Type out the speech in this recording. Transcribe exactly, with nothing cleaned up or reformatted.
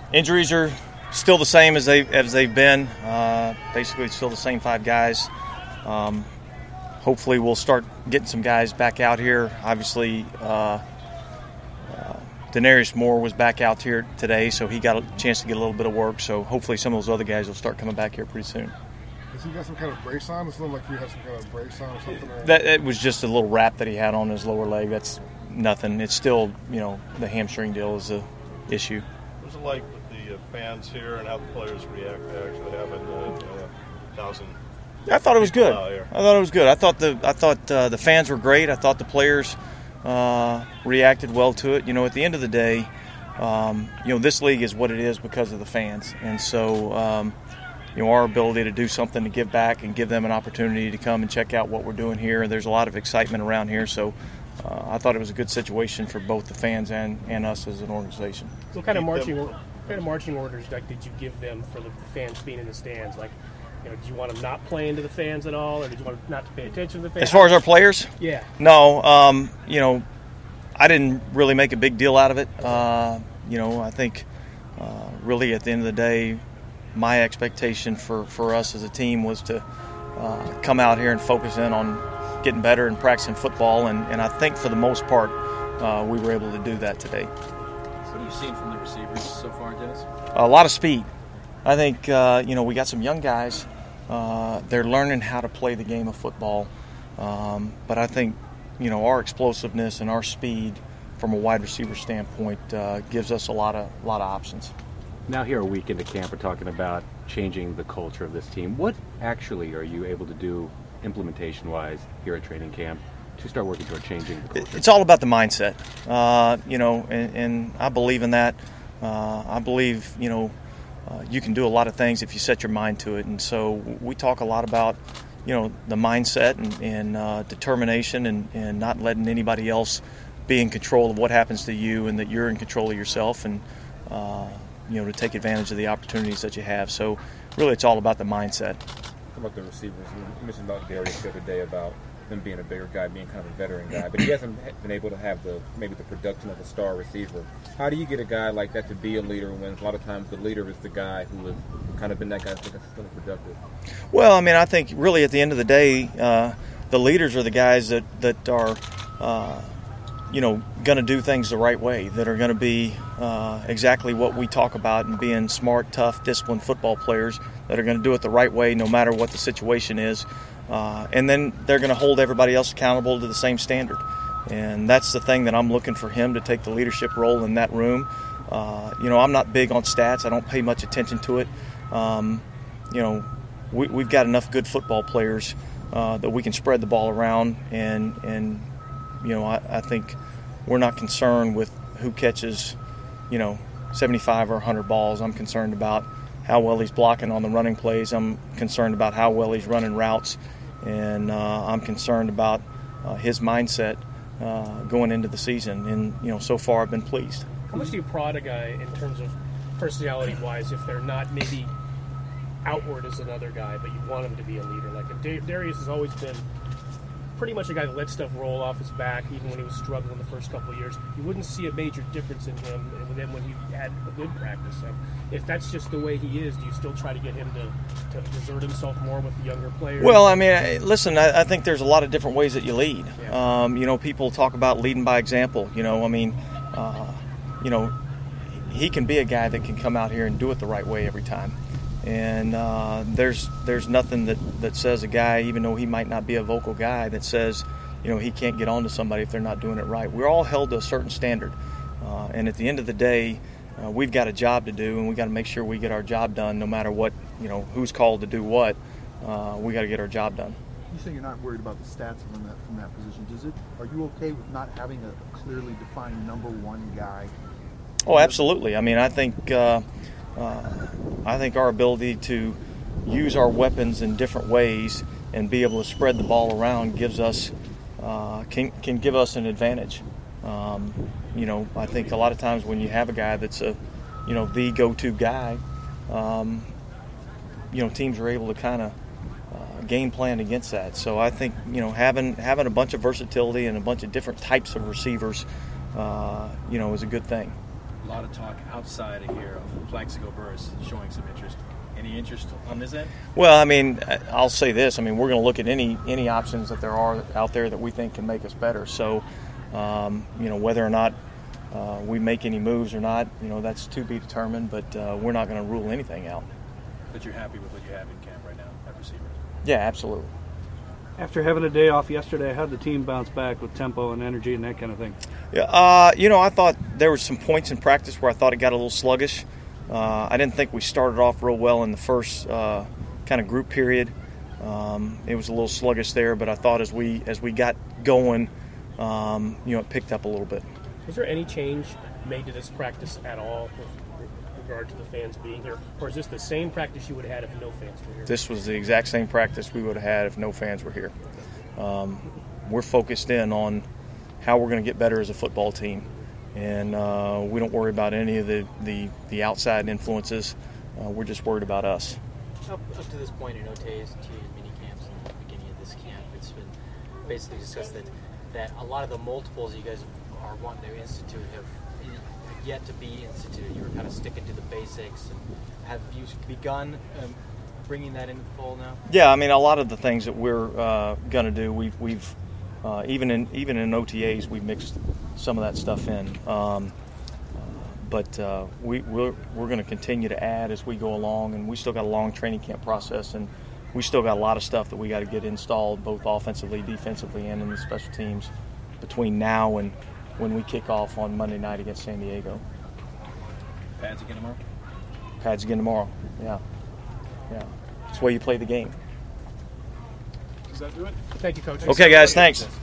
Injuries are still the same as they as they've been. Uh, basically, still the same five guys. Um, hopefully, we'll start getting some guys back out here. Obviously, uh, uh, Denarius Moore was back out here today, so he got a chance to get a little bit of work. So hopefully, some of those other guys will start coming back here pretty soon. Has he got some kind of brace on? It looked like he had some kind of brace on or something. Or? That it was just a little wrap that he had on his lower leg. That's nothing. It's still, you know, the hamstring deal is the issue. What was it like with the uh, fans here and how the players react to actually having uh, you know, a thousand? I thought it was good. I thought it was good. I thought the I thought uh, the fans were great. I thought the players uh, reacted well to it. You know, at the end of the day, um, you know, this league is what it is because of the fans, and so. Um, You know, our ability to do something to give back and give them an opportunity to come and check out what we're doing here. There's a lot of excitement around here, so uh, I thought it was a good situation for both the fans and, and us as an organization. So what kind of marching what kind of marching orders like, did you give them for the fans being in the stands? Like, you know, did you want them not playing to the fans at all, or did you want them not to pay attention to the fans? As far as our players? Yeah. No, um, you know, I didn't really make a big deal out of it. Uh, you know, I think uh, really at the end of the day, my expectation for, for us as a team was to uh, come out here and focus in on getting better and practicing football, and, and I think for the most part uh, we were able to do that today. What have you seen from the receivers so far, Dennis? A lot of speed. I think uh, you know we got some young guys. Uh, they're learning how to play the game of football, um, but I think you know our explosiveness and our speed from a wide receiver standpoint uh, gives us a lot of a lot of options. Now here a week into camp, we're talking about changing the culture of this team. What actually are you able to do implementation-wise here at training camp to start working toward changing the culture? It's all about the mindset, uh, you know, and, and I believe in that. Uh, I believe, you know, uh, you can do a lot of things if you set your mind to it. And so we talk a lot about, you know, the mindset and, and uh, determination and, and not letting anybody else be in control of what happens to you, and that you're in control of yourself, and uh, you know, to take advantage of the opportunities that you have. So really it's all about the mindset. How about the receivers? You mentioned about Darius the other day about him being a bigger guy, being kind of a veteran guy, but he hasn't been able to have the maybe the production of a star receiver. How do you get a guy like that to be a leader when a lot of times the leader is the guy who has kind of been that guy that's consistently productive? Well, I mean, I think really at the end of the day, uh, the leaders are the guys that, that are uh, you know, going to do things the right way, that are going to be uh, exactly what we talk about, and being smart, tough, disciplined football players that are going to do it the right way no matter what the situation is. Uh, and then they're going to hold everybody else accountable to the same standard. And that's the thing that I'm looking for him to take the leadership role in that room. Uh, you know, I'm not big on stats. I don't pay much attention to it. Um, you know, we, we've got enough good football players uh, that we can spread the ball around, and, and you know, I, I think we're not concerned with who catches, you know, seventy-five or one hundred balls. I'm concerned about how well he's blocking on the running plays. I'm concerned about how well he's running routes, and uh, I'm concerned about uh, his mindset uh, going into the season. And, you know, so far I've been pleased. How much do you prod a guy in terms of personality-wise if they're not maybe outward as another guy, but you want him to be a leader? Like if Darius has always been pretty much a guy that let stuff roll off his back, even when he was struggling the first couple of years. You wouldn't see a major difference in him and then when he had a good practice. So if that's just the way he is, do you still try to get him to, to exert himself more with the younger players? Well, I mean, listen, I, I think there's a lot of different ways that you lead. Yeah. Um, you know, people talk about leading by example. You know, I mean, uh, you know, he can be a guy that can come out here and do it the right way every time. And uh, there's there's nothing that, that says a guy, even though he might not be a vocal guy, that says, you know, he can't get on to somebody if they're not doing it right. We're all held to a certain standard. Uh, and at the end of the day, uh, we've got a job to do, and we got to make sure we get our job done no matter what, you know, who's called to do what. Uh, we got to get our job done. You say you're not worried about the stats from that from that position. Does it? Are you okay with not having a clearly defined number one guy? Oh, absolutely. I mean, I think uh, uh, I think our ability to use our weapons in different ways and be able to spread the ball around gives us uh, can can give us an advantage. Um, you know, I think a lot of times when you have a guy that's a, you know, the go-to guy, um, you know, teams are able to kind of uh, game plan against that. So I think, you know, having having a bunch of versatility and a bunch of different types of receivers, uh, you know, is a good thing. A lot of talk outside of here of Plaxico Burress showing some interest. Any interest on this end? Well, I mean, I'll say this. I mean, we're going to look at any any options that there are out there that we think can make us better. So, um, you know, whether or not uh, we make any moves or not, you know, that's to be determined. But uh, we're not going to rule anything out. But you're happy with what you have in camp right now at receiver? Yeah, absolutely. After having a day off yesterday, how'd the team bounce back with tempo and energy and that kind of thing? Yeah, uh, you know, I thought there were some points in practice where I thought it got a little sluggish. Uh, I didn't think we started off real well in the first uh, kind of group period. Um, it was a little sluggish there, but I thought as we as we got going, um, you know, it picked up a little bit. Was there any change made to this practice at all with regard to the fans being here, or is this the same practice you would have had if no fans were here? This was the exact same practice we would have had if no fans were here. Um, we're focused in on how we're going to get better as a football team. And uh, we don't worry about any of the, the, the outside influences. Uh, we're just worried about us. Up, up to this point in O T As, two mini camps, and the beginning of this camp, it's been basically discussed that, that a lot of the multiples you guys are wanting to institute have yet to be instituted. You were kind of sticking to the basics. And have you begun um, bringing that into the fold now? Yeah, I mean, a lot of the things that we're uh, going to do, we've we've uh, even in even in O T As, we've mixed some of that stuff in. Um, uh, but uh, we, we're, we're going to continue to add as we go along, and we still got a long training camp process, and we still got a lot of stuff that we got to get installed, both offensively, defensively, and in the special teams between now and when we kick off on Monday night against San Diego. Pads again tomorrow? Pads again tomorrow, yeah. Yeah, it's the way you play the game. Does that do it? Thank you, Coach. Okay, guys, thanks.